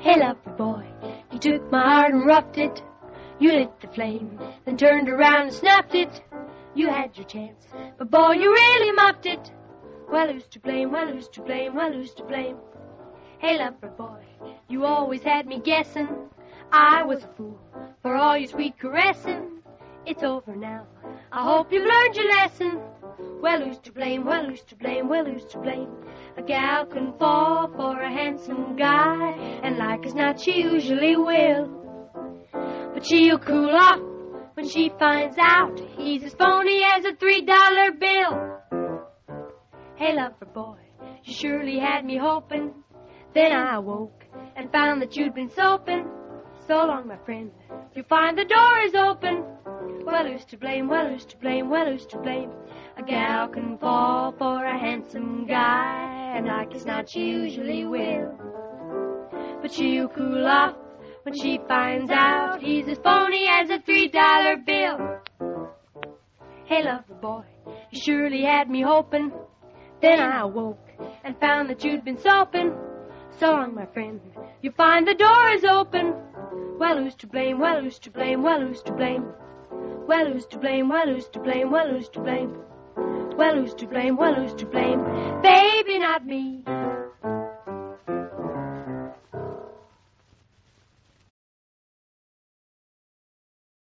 Hey, lover boy, you took my heart and roughed it. You lit the flame, then turned around and snapped it. You had your chance, but boy, you really muffed it. Well, who's to blame? Well, who's to blame? Well, who's to blame? Hey, lover boy, you always had me guessing. I was a fool for all your sweet caressing. It's over now. I hope you've learned your lesson. Well, who's to blame? Well, who's to blame? Well, who's to blame? A gal can fall for a handsome guy, and like as not, she usually will. But she'll cool off when she finds out he's as phony as a $3 bill. Hey, lover boy, you surely had me hoping. Then I awoke and found that you'd been soaping. So long, my friend, you'll find the door is open. Well, who's to blame? Well, who's to blame? Well, who's to blame? A gal can fall for a handsome guy, and like as not, she usually will. But she'll cool off when she finds out he's as phony as a $3 bill. Hey, lover boy, you surely had me hoping. Then I awoke and found that you'd been soaping. So long, my friend, you find the door is open. Well, who's to blame? Well, who's to blame? Well, who's to blame? Well, who's to blame? Well, who's to blame? Well, who's to blame? Well, who's to blame? Well, who's to blame? Baby, not me.